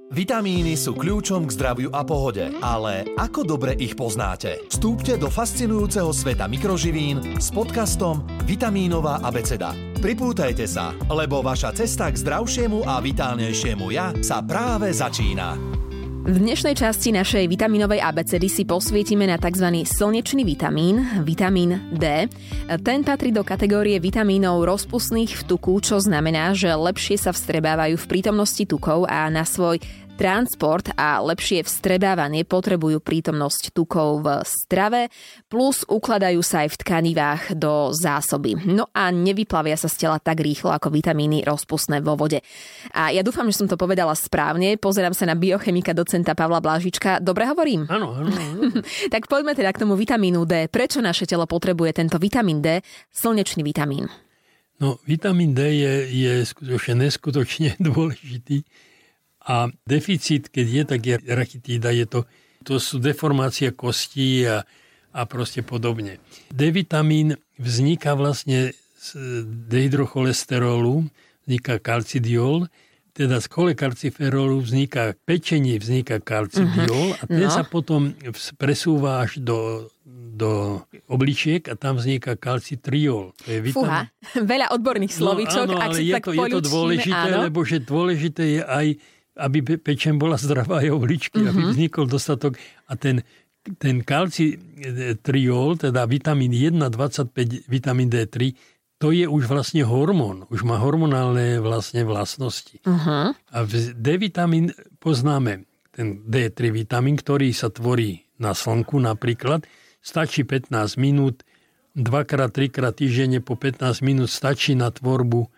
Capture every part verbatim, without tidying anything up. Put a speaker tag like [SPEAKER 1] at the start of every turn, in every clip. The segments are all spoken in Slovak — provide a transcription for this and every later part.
[SPEAKER 1] Vitamíny sú kľúčom k zdraviu a pohode, ale ako dobre ich poznáte? Vstúpte do fascinujúceho sveta mikroživín s podcastom Vitamínová abeceda. Pripútajte sa, lebo vaša cesta k zdravšiemu a vitálnejšiemu ja sa práve začína.
[SPEAKER 2] V dnešnej časti našej vitamínovej abecedy si posvietime na tzv. Slnečný vitamín, vitamín D. Ten patrí do kategórie vitamínov rozpustných v tuku, čo znamená, že lepšie sa vstrebávajú v prítomnosti tukov a na svoj transport a lepšie vstrebávanie potrebujú prítomnosť tukov v strave, plus ukladajú sa aj v tkanivách do zásoby. No a nevyplavia sa z tela tak rýchlo ako vitamíny rozpustné vo vode. A ja dúfam, že som to povedala správne. Pozerám sa na biochemika docenta Pavla Blážička. Dobre hovorím?
[SPEAKER 3] Áno, áno.
[SPEAKER 2] Tak poďme teda k tomu vitamínu D. Prečo naše telo potrebuje tento vitamín D, slnečný vitamín?
[SPEAKER 3] No, vitamín D je, je skutočne neskutočne dôležitý. A deficit, keď je, tak je rachitída, je to, to sú deformácie kostí a, a proste podobne. D-vitamín vzniká vlastne z dehydrocholesterolu, vzniká kalcidiol, teda z cholekalciferolu vzniká pečenie, vzniká kalcidiol a ten no. sa potom presúva až do, do obličiek a tam vzniká kalcitriol. To je vitamín.
[SPEAKER 2] Fúha, veľa odborných slovíčok.
[SPEAKER 3] No, áno,
[SPEAKER 2] ak
[SPEAKER 3] ale
[SPEAKER 2] si
[SPEAKER 3] je,
[SPEAKER 2] tak
[SPEAKER 3] to, je to dôležité, áno. lebo že dôležité je aj aby pečen bola zdravá aj obličky, mm-hmm. aby vznikol dostatok. A ten, ten kalcitriol, teda vitamín jeden dvadsaťpäť, vitamín D tri, to je už vlastne hormón. Už má hormonálne vlastne vlastnosti. Uh-huh. A D-vitamín poznáme, ten D tri vitamín, ktorý sa tvorí na slnku napríklad. Stačí pätnásť minút, dvakrát, trikrát týždenne po pätnásť minút stačí na tvorbu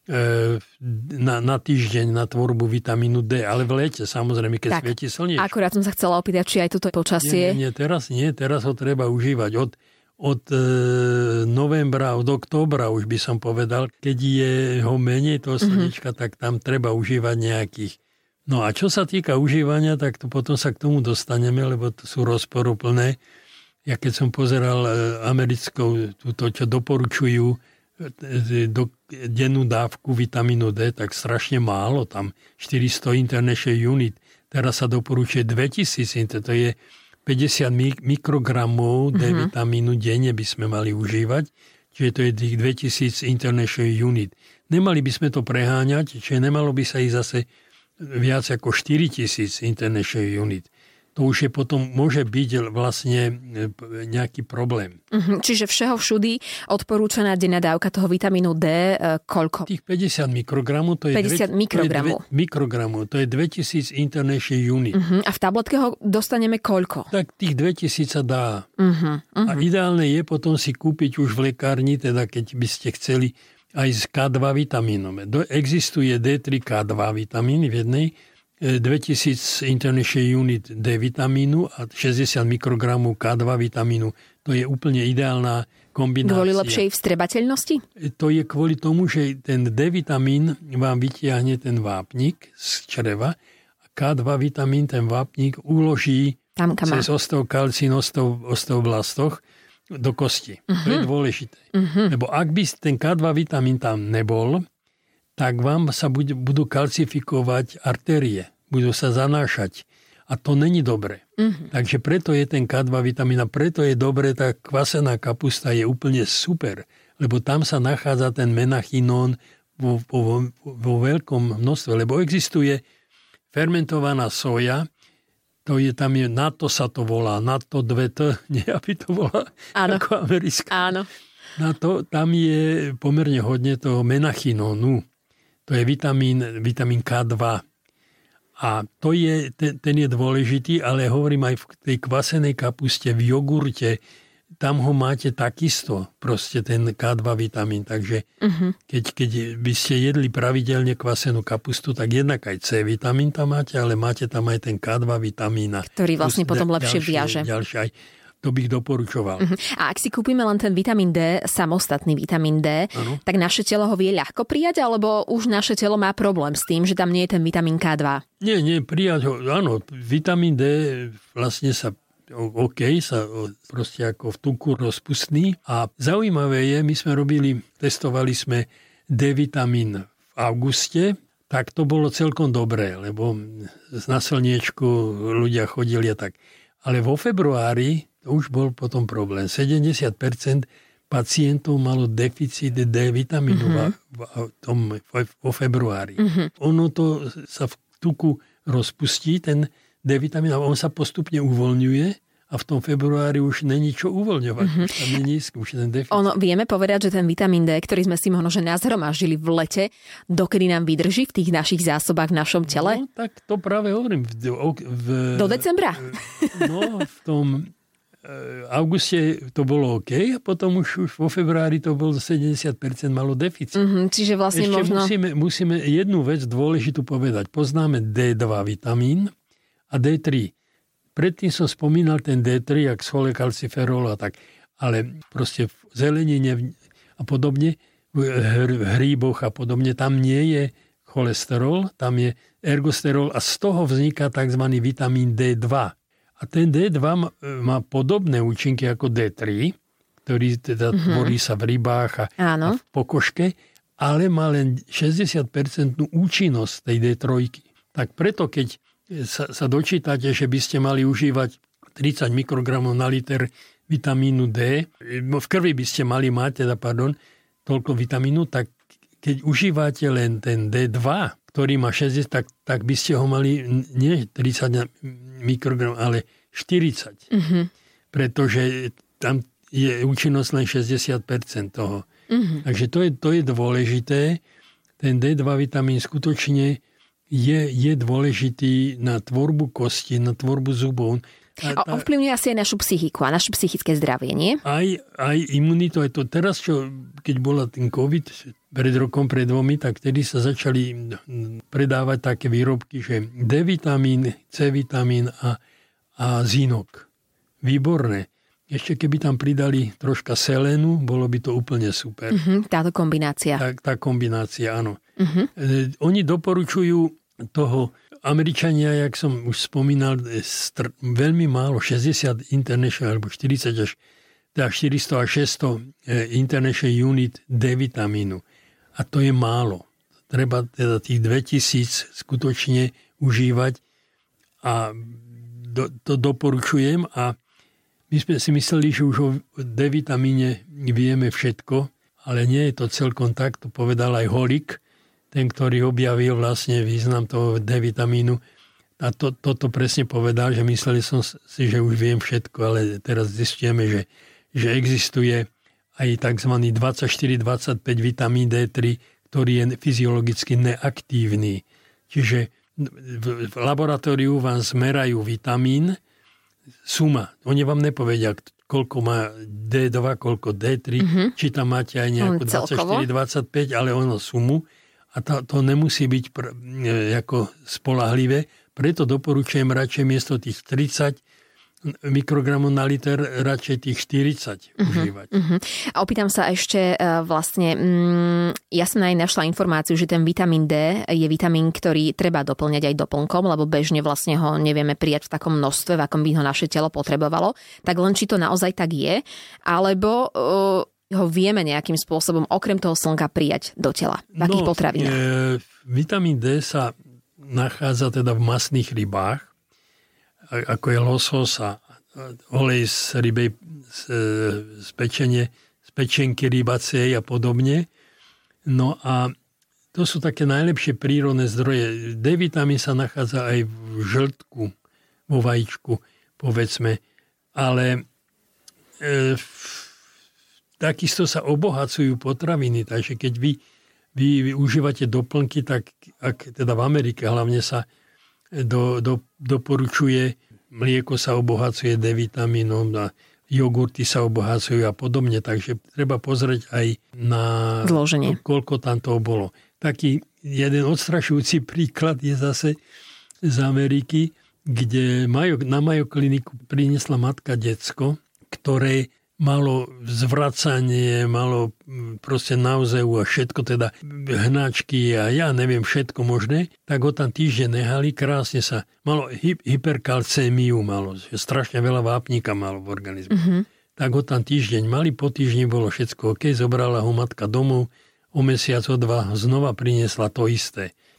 [SPEAKER 3] Na, na týždeň na tvorbu vitamínu D, ale v lete samozrejme, keď tak, svieti slniečko.
[SPEAKER 2] Akurát som sa chcela opýtať, či aj toto počasie.
[SPEAKER 3] Nie, nie, teraz nie, teraz ho treba užívať od, od e, novembra, od októbra už by som povedal. Keď je ho menej toho slniečka, mm-hmm. tak tam treba užívať nejakých. No a čo sa týka užívania, tak to potom sa k tomu dostaneme, lebo to sú rozporuplné. Ja keď som pozeral e, americkou, túto, čo doporučujú do dennú dávku vitamínu D, tak strašne málo, tam štyristo international unit. Teraz sa doporučuje dvetisíc, to je päťdesiat mikrogramov D mm-hmm. vitamínu denne by sme mali užívať, čiže to je tých dvetisíc international unit. Nemali by sme to preháňať, čiže nemalo by sa ich zase viac ako štyritisíc international unit. To už je potom, môže byť vlastne nejaký problém.
[SPEAKER 2] Uh-huh. Čiže všeho všudy odporúčaná denná dávka toho vitamínu D e, koľko?
[SPEAKER 3] Tých päťdesiat mikrogramov, to je
[SPEAKER 2] päťdesiat mikrogramov.
[SPEAKER 3] To je, mikrogramov, to je dvetisíc international unit.
[SPEAKER 2] Uh-huh. A v tabletke ho dostaneme koľko?
[SPEAKER 3] Tak tých dvetisíc sa dá.
[SPEAKER 2] Uh-huh. Uh-huh.
[SPEAKER 3] A ideálne je potom si kúpiť už v lekárni, teda keď by ste chceli aj z ká dva vitamínom. Existuje D tri ká dva vitamíny v jednej, dvetisíc international unit D vitamínu a šesťdesiat mikrogramov ká dva vitamínu. To je úplne ideálna kombinácia.
[SPEAKER 2] Kvôli lepšej vstrebateľnosti?
[SPEAKER 3] To je kvôli tomu, že ten D vitamín vám vytiahne ten vápnik z čreva a ká dva vitamín ten vápnik uloží tam, cez osteokalcín, osteoblastoch do kosti. Uh-huh. To je dôležité. Uh-huh. Lebo ak by ten ká dva vitamín tam nebol, tak vám sa budú kalcifikovať artérie, budú sa zanášať. A to není dobre. Mm-hmm. Takže preto je ten ká dva vitamín a preto je dobre, tá kvasená kapusta je úplne super, lebo tam sa nachádza ten menachinón vo, vo, vo veľkom množstve, lebo existuje fermentovaná soja, to je tam je, na to sa to volá, na to dve T, nie aby to volá
[SPEAKER 2] Áno.
[SPEAKER 3] ako americká.
[SPEAKER 2] Áno.
[SPEAKER 3] Na to, tam je pomerne hodne toho menachinónu. To je vitamín, vitamín ká dva. A to je, ten, ten je dôležitý, ale hovorím aj v tej kvasenej kapuste, v jogurte, tam ho máte takisto, proste ten ká dva vitamín. Takže uh-huh. keď, keď by ste jedli pravidelne kvasenú kapustu, tak jednak aj C vitamín tam máte, ale máte tam aj ten ká dva vitamín.
[SPEAKER 2] Ktorý vlastne potom lepšie
[SPEAKER 3] ďalšie,
[SPEAKER 2] viaže.
[SPEAKER 3] Ďalšie aj. To bych doporučoval. Uh-huh.
[SPEAKER 2] A ak si kúpime len ten vitamín D, samostatný vitamín D, ano. Tak naše telo ho vie ľahko prijať, alebo už naše telo má problém s tým, že tam nie je ten vitamín ká dva?
[SPEAKER 3] Nie, nie, prijať ho. Áno, vitamín D vlastne sa OK, sa proste ako v tuku rozpustný. A zaujímavé je, my sme robili, testovali sme D vitamín v auguste, tak to bolo celkom dobré, lebo na slniečku ľudia chodili a tak. Ale vo februári to už bol potom problém. sedemdesiat percent pacientov malo deficit D vitamínu mm-hmm. vo februári. Mm-hmm. Ono to sa v tuku rozpustí, ten D vitamín, a on sa postupne uvoľňuje a v tom februári už není čo uvoľňovať. Mm-hmm. Už tam je nízky, už ten deficit.
[SPEAKER 2] Ono, vieme povedať, že ten vitamín D, ktorý sme si možno že nazhromaždili v lete, dokedy nám vydrží v tých našich zásobách v našom tele?
[SPEAKER 3] No, tak to práve hovorím. V, v,
[SPEAKER 2] Do decembra?
[SPEAKER 3] No, v tom auguste to bolo OK a potom už, už vo februári to bolo sedemdesiat percent malo deficit.
[SPEAKER 2] Mm-hmm, čiže vlastne
[SPEAKER 3] Ešte
[SPEAKER 2] možno...
[SPEAKER 3] musíme, musíme jednu vec dôležitú povedať. Poznáme D dva vitamín a D tri. Predtým som spomínal ten D tri, jak cholecalciferol a tak, ale proste v zelenine a podobne, v hríboch a podobne, tam nie je cholesterol, tam je ergosterol a z toho vzniká tzv. Vitamín D dva. A ten D dva má podobné účinky ako D tri, ktorý teda mm-hmm. tvorí sa v rybách a, a v pokožke, ale má len šesťdesiat percent účinnosť tej D tri. Tak preto, keď sa, sa dočítate, že by ste mali užívať tridsať mikrogramov na liter vitamínu D, v krvi by ste mali mať, teda pardon, toľko vitamínu, tak keď užívate len ten D dva, ktorý má šesťdesiat, tak, tak by ste ho mali nie tridsať mikrogramov, ale štyridsať. Mm-hmm. Pretože tam je účinnosť len šesťdesiat percent toho. Mm-hmm. Takže to je, to je dôležité. Ten D dva vitamín skutočne je, je dôležitý na tvorbu kosti, na tvorbu zubov.
[SPEAKER 2] A, a ovplyvňuje asi aj našu psychiku a naše psychické zdravie, nie?
[SPEAKER 3] Aj, aj imunitu, aj to teraz, čo, keď bola ten COVID pred rokom, pred dvomi, tak vtedy sa začali predávať také výrobky, že D vitamín, C vitamín a, a zinok. Výborné. Ešte keby tam pridali troška selénu, bolo by to úplne super.
[SPEAKER 2] Uh-huh, táto kombinácia.
[SPEAKER 3] Tá, tá kombinácia, áno. Uh-huh. E, oni doporučujú toho Američania, jak som už spomínal, str- veľmi málo, šesťdesiat international, alebo štyridsať až teda štyristo až šesťsto international unit D vitamínu. A to je málo. Treba teda tých dvetisíc skutočne užívať a do, to doporučujem. A my sme si mysleli, že už o D vitamíne vieme všetko, ale nie je to celkom tak, to povedal aj Holik, ten, ktorý objavil vlastne význam toho D vitamínu. A to, toto presne povedal, že mysleli som si, že už viem všetko, ale teraz zistíme, že, že existuje aj tzv. dvadsaťštyri dvadsaťpäť vitamín D tri, ktorý je fyziologicky neaktívny. Čiže v, v laboratóriu vám zmerajú vitamín, suma. Oni vám nepovedia, koľko má D dva, koľko D tri, mm-hmm. či tam máte aj nejakú dvadsaťštyri dvadsaťpäť, ale ono sumu. A to, to nemusí byť pr- ako spolahlivé. Preto doporučujem radšej miesto tých tridsať mikrogramov na liter, radšej tých štyridsať uh-huh, užívať. Uh-huh.
[SPEAKER 2] A opýtam sa ešte uh, vlastne, mm, ja som aj našla informáciu, že ten vitamín D je vitamín, ktorý treba doplňať aj doplnkom, lebo bežne vlastne ho nevieme prijať v takom množstve, v akom by ho naše telo potrebovalo. Tak len či to naozaj tak je, alebo... Uh, ho vieme nejakým spôsobom okrem toho slnka prijať do tela? V akých
[SPEAKER 3] no,
[SPEAKER 2] potravinách?
[SPEAKER 3] E, vitamín D sa nachádza teda v masných rybách, ako je losos a olej z rybej z, z, pečenie, z pečenky rybacej a podobne. No a to sú také najlepšie prírodné zdroje. D vitamín sa nachádza aj v žltku, vo vajíčku, povedzme. Ale e, takisto sa obohacujú potraviny, takže keď vy, vy, vy užívate doplnky, tak ak teda v Amerike hlavne sa do, do, doporučuje, mlieko sa obohacuje D vitamínom a jogurty sa obohacujú a podobne, takže treba pozrieť aj na
[SPEAKER 2] zloženie,
[SPEAKER 3] koľko tam toho bolo. Taký jeden odstrašujúci príklad je zase z Ameriky, kde majo, na Mayo kliniku priniesla matka decko, ktoré malo zvracanie, malo proste nauzeu a všetko, teda hnačky a ja neviem všetko možné, tak ho tam týždeň nehali, krásne sa, malo hy, hyperkalcémiu, malo, strašne veľa vápnika malo v organizme. Mm-hmm. Tak ho tam týždeň mali, po týždni bolo všetko OK, zobrala ho matka domov, o mesiac, o dva znova priniesla to isté.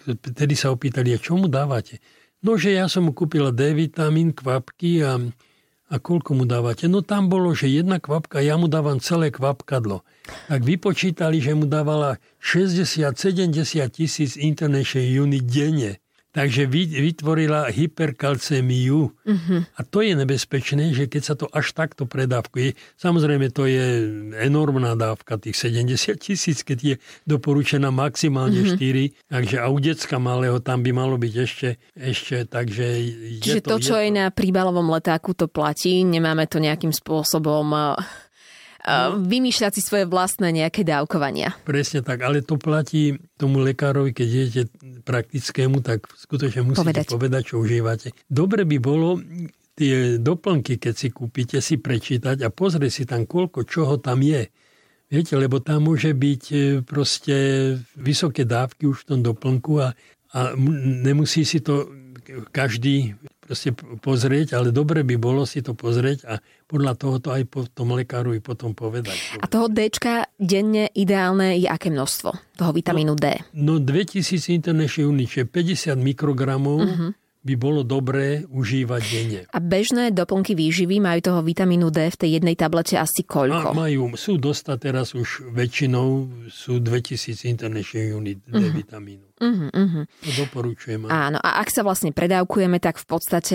[SPEAKER 3] tedy sa opýtali, a čo mu dávate? No, že ja som mu kúpila D vitamín, kvapky a, a koľko mu dávate? No tam bolo, že jedna kvapka, ja mu dávam celé kvapkadlo. Tak vypočítali, že mu dávala šesťdesiat sedemdesiat tisíc international unit denne. Takže vytvorila hyperkalcémiu. Uh-huh. A to je nebezpečné, že keď sa to až takto predávkuje, samozrejme to je enormná dávka, tých sedemdesiat tisíc, keď je doporučená maximálne uh-huh. štyri. Takže a u decka malého tam by malo byť ešte, ešte takže...
[SPEAKER 2] Čiže
[SPEAKER 3] je to,
[SPEAKER 2] to, čo je, to... je na príbalovom letáku, to platí. Nemáme to nejakým spôsobom... No. Vymýšľať si svoje vlastné nejaké dávkovania.
[SPEAKER 3] Presne tak, ale to platí tomu lekárovi, keď idete praktickému, tak skutočne musíte povedať, povedať čo užívate. Dobre by bolo tie doplnky, keď si kúpite, si prečítať a pozrieť si tam, koľko čoho tam je. Viete, lebo tam môže byť proste vysoké dávky už v tom doplnku a, a nemusí si to každý proste pozrieť, ale dobre by bolo si to pozrieť a podľa toho to aj po tom lekárovi potom povedať.
[SPEAKER 2] A toho Dčka denne ideálne je aké množstvo? Toho vitamínu D?
[SPEAKER 3] No, no dvetisíc international unit, čiže päťdesiat mikrogramov uh-huh. by bolo dobré užívať denne.
[SPEAKER 2] A bežné doplnky výživy majú toho vitamínu D v tej jednej tablete asi koľko?
[SPEAKER 3] A majú, sú dostať teraz už väčšinou, sú dvetisíc international unit D uh-huh. vitamínu. Uh-huh, uh-huh. To doporučujem.
[SPEAKER 2] Áno, a ak sa vlastne predávkujeme, tak v podstate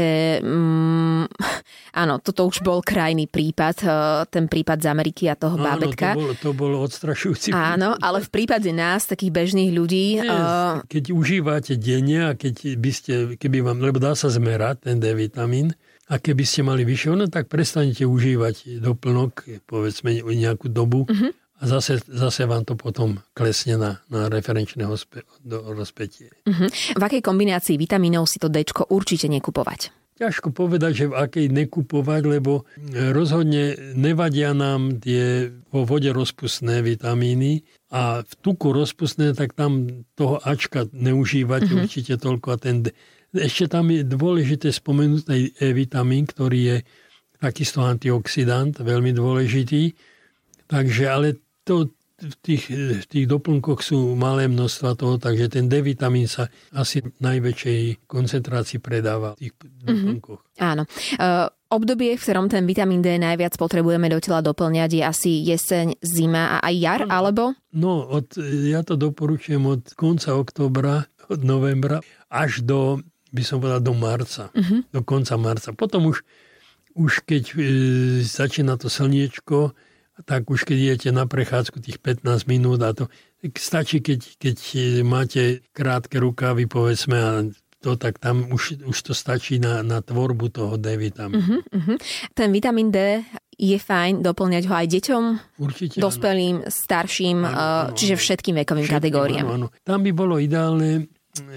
[SPEAKER 2] mm, áno, toto už bol krajný prípad, ten prípad z Ameriky a toho áno, bábätka.
[SPEAKER 3] To bolo, to bolo odstrašujúci.
[SPEAKER 2] Áno, prípad. Ale v prípade nás, takých bežných ľudí...
[SPEAKER 3] Nie, uh... Keď užívate denne a keď by ste, keby vám, lebo dá sa zmerať ten D vitamín, a keby ste mali vyššie, no tak prestanete užívať doplnok, povedzme nejakú dobu, uh-huh. a zase, zase vám to potom klesne na, na referenčné hospe, do, rozpätie. Uh-huh.
[SPEAKER 2] V akej kombinácii vitamínov si to Dčko určite nekupovať?
[SPEAKER 3] Ťažko povedať, že v akej nekupovať, lebo rozhodne nevadia nám tie vo vode rozpustné vitamíny a v tuku rozpustné, tak tam toho Ačka neužívať uh-huh. určite toľko. A ten, ešte tam je dôležité spomenúť aj E-vitamín, ktorý je takisto antioxidant, veľmi dôležitý. Takže, ale to v tých, v tých doplnkoch sú malé množstva toho, takže ten D vitamín sa asi v najväčšej koncentrácii predáva v tých doplnkoch.
[SPEAKER 2] Mm-hmm. Áno. Uh, obdobie, v ktorom ten vitamín D najviac potrebujeme do tela doplňať, je asi jeseň, zima a aj jar, no, alebo?
[SPEAKER 3] No, od, ja to doporučujem od konca októbra, od novembra, až do, by som povedal, do marca. Mm-hmm. Do konca marca. Potom už, už keď e, začína to slniečko, tak už keď idete na prechádzku tých pätnásť minút a to stačí, keď, keď máte krátke rukávy, povedzme, a to, tak tam už, už to stačí na, na tvorbu toho D vitamínu. Uh-huh, uh-huh.
[SPEAKER 2] Ten vitamín D je fajn doplňať ho aj deťom,
[SPEAKER 3] určite,
[SPEAKER 2] dospelým, áno. starším, áno, áno, čiže všetkým vekovým všetkým, kategóriám.
[SPEAKER 3] Áno, áno. Tam by bolo ideálne,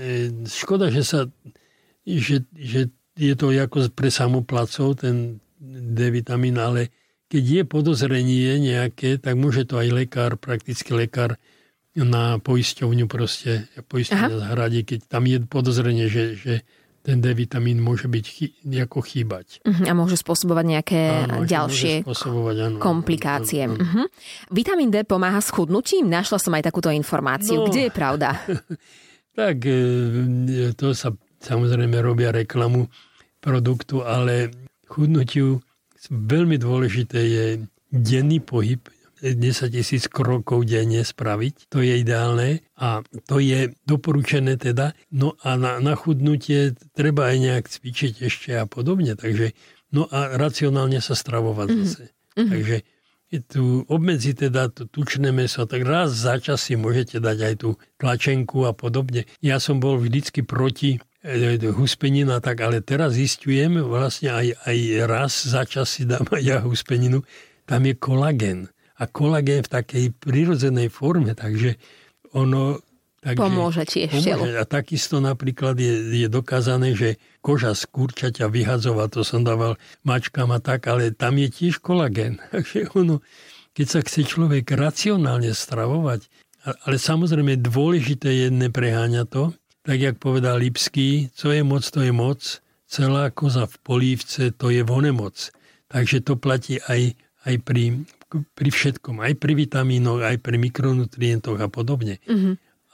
[SPEAKER 3] škoda, že sa že, že je to ako pre samoplacov, ten D vitamín, ale keď je podozrenie nejaké, tak môže to aj lekár, praktický lekár na poisťovňu proste, poisťovňa zhradí, keď tam je podozrenie, že, že ten D vitamín môže byť chy, nejako chýbať.
[SPEAKER 2] Uh-huh, a môže spôsobovať nejaké
[SPEAKER 3] áno,
[SPEAKER 2] ďalšie
[SPEAKER 3] áno,
[SPEAKER 2] komplikácie.
[SPEAKER 3] Áno, áno.
[SPEAKER 2] Uh-huh. Vitamín D pomáha s chudnutím? Našla som aj takúto informáciu. No, kde je pravda?
[SPEAKER 3] Tak to sa samozrejme robia reklamu produktu, ale chudnutiu veľmi dôležité je denný pohyb, desaťtisíc krokov denne spraviť. To je ideálne a to je doporučené teda. No a na, na chudnutie treba aj nejak cvičiť ešte a podobne. Takže, no a racionálne sa stravovať mm-hmm. zase. Mm-hmm. Takže tu obmedzi teda to tučné mäso, tak raz za čas si môžete dať aj tú tlačenku a podobne. Ja som bol vždycky proti huspenina, tak ale teraz zistujem, vlastne aj, aj raz za čas si dám aj ja huspeninu, tam je kolagén. A kolagén v takej prirodzenej forme, takže ono... Takže
[SPEAKER 2] pomôže tiež telu.
[SPEAKER 3] A takisto napríklad je, je dokázané, že koža z kurčaťa vyhadzová, to som dával mačkám a tak, ale tam je tiež kolagén. Takže ono, keď sa chce človek racionálne stravovať, ale samozrejme dôležité je nepreháňať to, tak jak povedal Lipský, co je moc, to je moc, celá koza v polívce, to je vonemoc. Takže to platí aj, aj pri, pri všetkom, aj pri vitamínoch, aj pri mikronutrientoch a podobne. Mm-hmm. A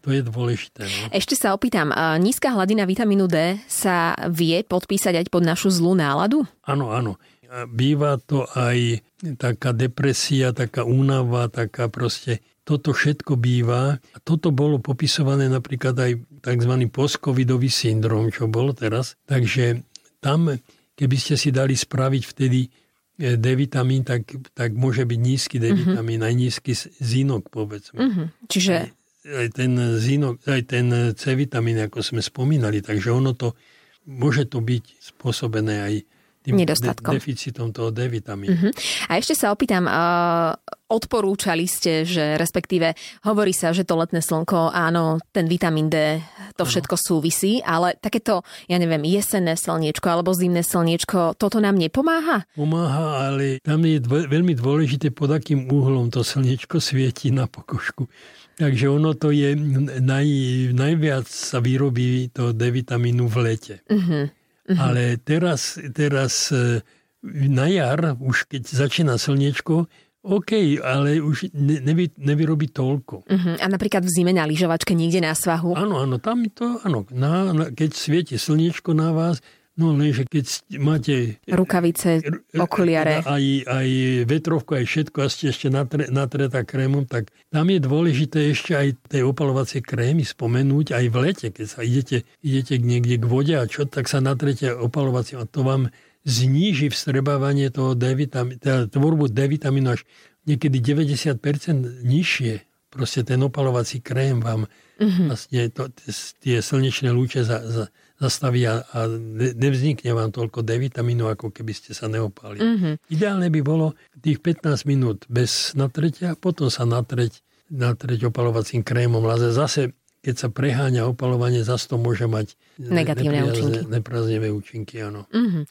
[SPEAKER 3] To je dôležité. No.
[SPEAKER 2] Ešte sa opýtam, nízka hladina vitamínu D sa vie podpísať aj pod našu zlú náladu?
[SPEAKER 3] Áno, áno. Býva to aj taká depresia, taká únava, taká proste, toto všetko býva. A toto bolo popisované napríklad aj tzv. Post-covidový syndrom, čo bolo teraz. Takže tam, keby ste si dali spraviť vtedy D-vitamín, tak, tak môže byť nízky D-vitamín, mm-hmm. aj nízky zinok, povedzme. Mm-hmm. Čiže... Aj ten zinok, aj ten C-vitamín, ako sme spomínali, takže ono to, môže to byť spôsobené aj tým
[SPEAKER 2] nedostatkom.
[SPEAKER 3] De- deficitom toho D-vitamínu.
[SPEAKER 2] Uh-huh. A ešte sa opýtam, uh, odporúčali ste, že respektíve hovorí sa, že to letné slnko, áno, ten vitamín D, to všetko súvisí, ale takéto, ja neviem, jesenné slniečko alebo zimné slniečko, toto nám nepomáha?
[SPEAKER 3] Pomáha, ale tam je dvo- veľmi dôležité, pod akým uhlom to slniečko svieti na pokožku. Takže ono to je, naj, najviac sa vyrobí to D-vitamínu v lete. Uh-huh. Uh-huh. Ale teraz, teraz na jar, už keď začína slniečko, OK, ale už nevy, nevyrobí toľko.
[SPEAKER 2] Uh-huh. A napríklad v zime na lyžovačke niekde na svahu?
[SPEAKER 3] Áno, áno, tam to, áno. Na, na, keď svieti slniečko na vás, no lenže keď máte...
[SPEAKER 2] Rukavice, okuliare.
[SPEAKER 3] Aj, aj vetrovku, aj všetko a ste ešte natre, natretá krémom, tak tam je dôležité ešte aj tie opalovacie krémy spomenúť aj v lete. Keď sa idete, idete niekde k vode a čo, tak sa natrete opalovacím a to vám zníži vstrebávanie toho D-vitamínu, teda tvorbu D-vitamínu až niekedy deväťdesiat percent nižšie. Proste ten opalovací krém vám mm-hmm. vlastne to, tie slnečné lúče za, za zastavia a nevznikne vám toľko D-vitamínu, ako keby ste sa neopali. Mm-hmm. Ideálne by bolo tých pätnásť minút bez natretia, potom sa natreť, natreť opalovacím krémom. Ale zase, keď sa preháňa opalovanie, zase to môže mať
[SPEAKER 2] negatívne účinky.
[SPEAKER 3] Nepraznivé účinky, áno.
[SPEAKER 2] Mm-hmm.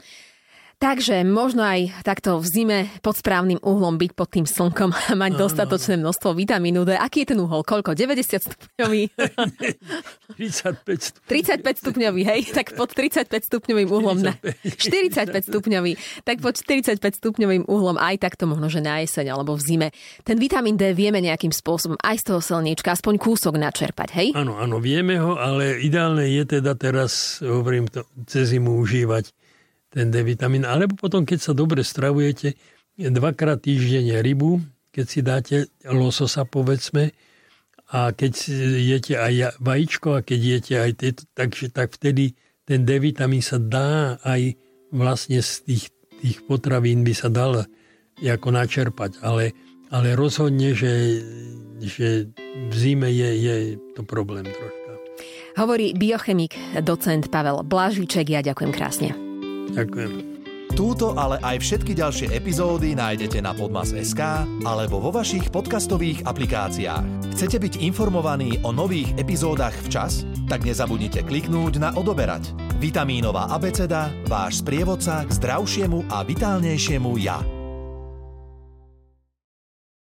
[SPEAKER 2] Takže možno aj takto v zime pod správnym uhlom byť pod tým slnkom a mať dostatočné množstvo vitamínu D. Aký je ten uhol? Koľko? deväťdesiat stupňový?
[SPEAKER 3] tridsaťpäť stupňový.
[SPEAKER 2] tridsaťpäť stupňový, hej? Tak pod tridsaťpäť stupňovým uhlom. Na... štyridsaťpäť stupňový. Tak pod štyridsaťpäť stupňovým uhlom aj takto možno, že na jeseň alebo v zime. Ten vitamín D vieme nejakým spôsobom aj z toho slniečka aspoň kúsok načerpať, hej?
[SPEAKER 3] Áno, áno, vieme ho, ale ideálne je teda teraz, hovorím to, cez zimu užívať ten D-vitamín, alebo potom, keď sa dobre stravujete, dvakrát týždenne rybu, keď si dáte lososa, povedzme, a keď jete aj vajíčko a keď jete aj tieto, takže tak vtedy ten D-vitamín sa dá aj vlastne z tých, tých potravín by sa dal ako načerpať, ale, ale rozhodne, že, že v zime je, je to problém troška.
[SPEAKER 2] Hovorí biochemik, docent Pavel Blažíček, ja ďakujem krásne.
[SPEAKER 3] Ďakujem.
[SPEAKER 1] Túto, ale aj všetky ďalšie epizódy nájdete na podmas bodka es ká alebo vo vašich podcastových aplikáciách. Chcete byť informovaní o nových epizódach včas? Tak nezabudnite kliknúť na odoberať. Vitamínová abeceda, váš sprievodca k zdravšiemu a vitálnejšiemu ja.